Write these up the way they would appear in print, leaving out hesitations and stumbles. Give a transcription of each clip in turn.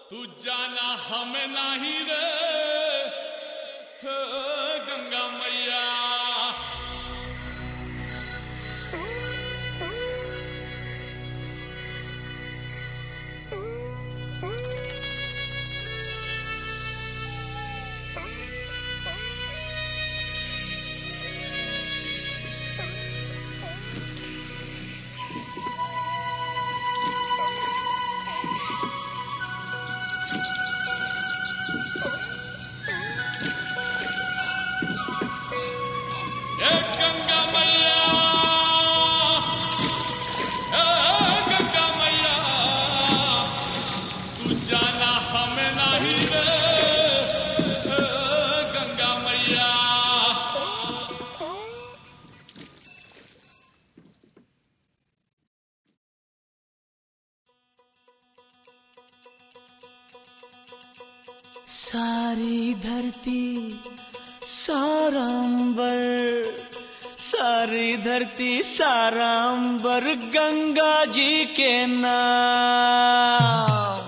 तू जाना हमें नहीं रे गंगा मैया। सारी धरती सारा अंबर, सारी धरती सारा अंबर गंगा जी के नाम।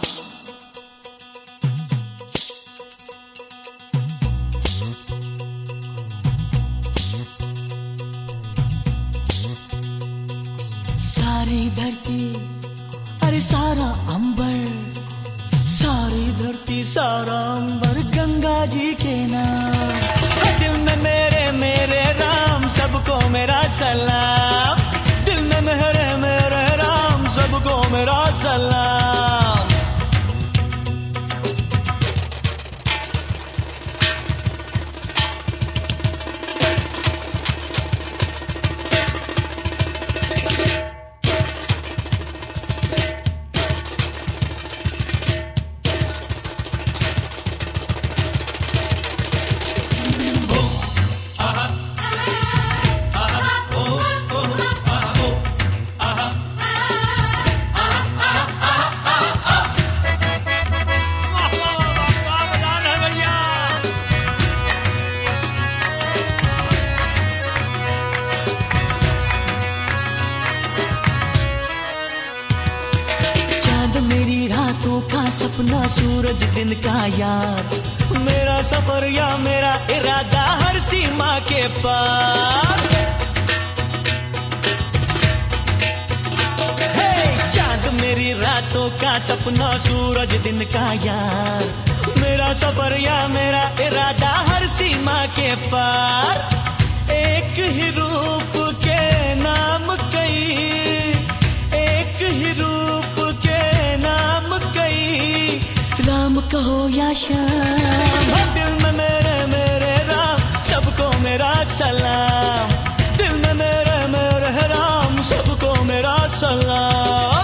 सारी धरती अरे सारा अंबर, सारी धरती सारा अंबर गंगा जी के नाम। दिल में मेरे मेरे राम सबको मेरा सलाम, दिल में मेरे मेरे राम सबको मेरा सलाम। मेरी रातों का सपना सूरज दिन का यार, मेरा सफर या मेरा इरादा हर सीमा के पार। चांद मेरी रातों का सपना सूरज दिन का यार, मेरा सफर या मेरा इरादा हर सीमा के पार। एक ही रूप के नाम कई, एक ही रूप के नाम कई, राम कहो या श्याम। दिल में मेरे मेरे राम सबको मेरा सलाम, दिल में मेरे मेरे राम सबको मेरा सलाम।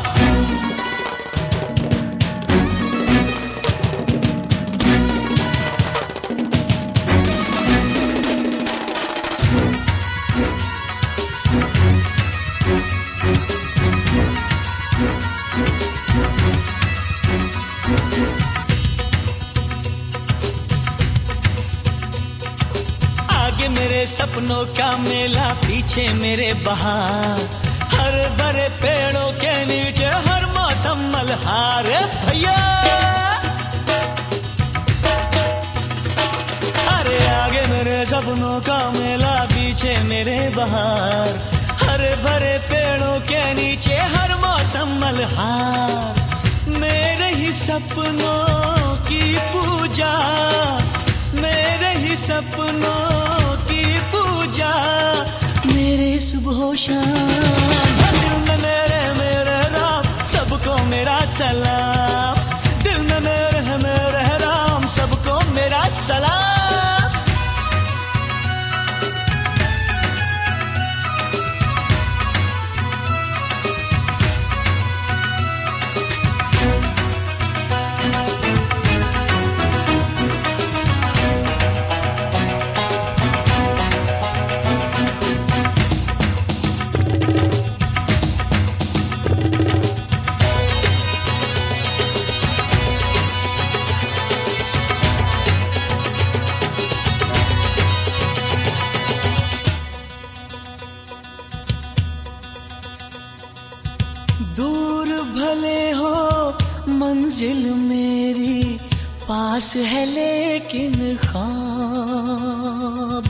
मेरे सपनों का मेला पीछे मेरे बहार, हर भरे पेड़ों के नीचे हर मौसम मल्हार। भैया अरे आगे मेरे सपनों का मेला पीछे मेरे बहार, हर भरे पेड़ों के नीचे हर मौसम मल्हार। मेरे ही सपनों की पूजा, मेरे ही सपनों की पूजा, मेरे सुबह शाम। दिल में मेरे मेरे राम सबको मेरा सलाम, दिल में मेरे मेरे राम सबको मेरा सलाम। दूर भले हो मंजिल मेरी पास है लेकिन ख्वाब,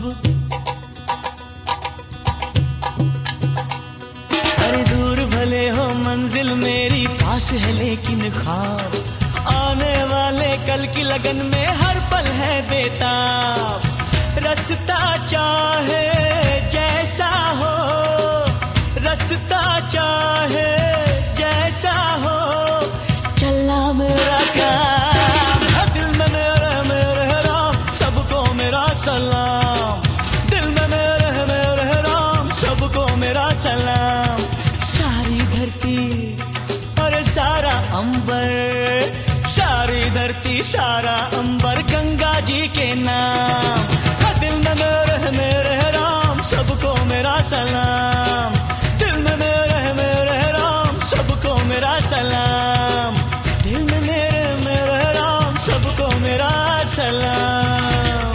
अरे दूर भले हो मंजिल मेरी पास है लेकिन ख्वाब, आने वाले कल की लगन में हर पल है बेताब। रास्ता चाहे जैसा हो, रास्ता चाहे जैसा हो, चलना मेरा काम। दिल में मेरे राम, सबको मेरा सलाम। दिल में मेरे राम, सबको मेरा सलाम। सारी धरती और सारा अंबर, सारी धरती सारा अंबर गंगा जी के नाम। दिल में मेरे राम, सबको मेरा सलाम। दिल में मेरे राम, सबको मेरा सलाम। दिल में मेरे राम, सबको मेरा सलाम।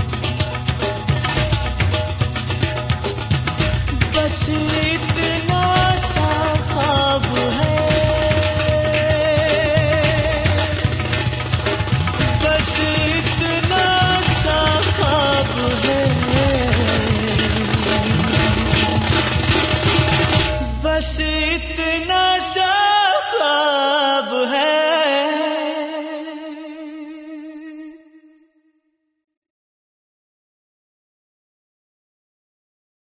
बस इतना सा ख्वाब है, बस इतना सा ख्वाब है, बस इतना सा ख्वाब है।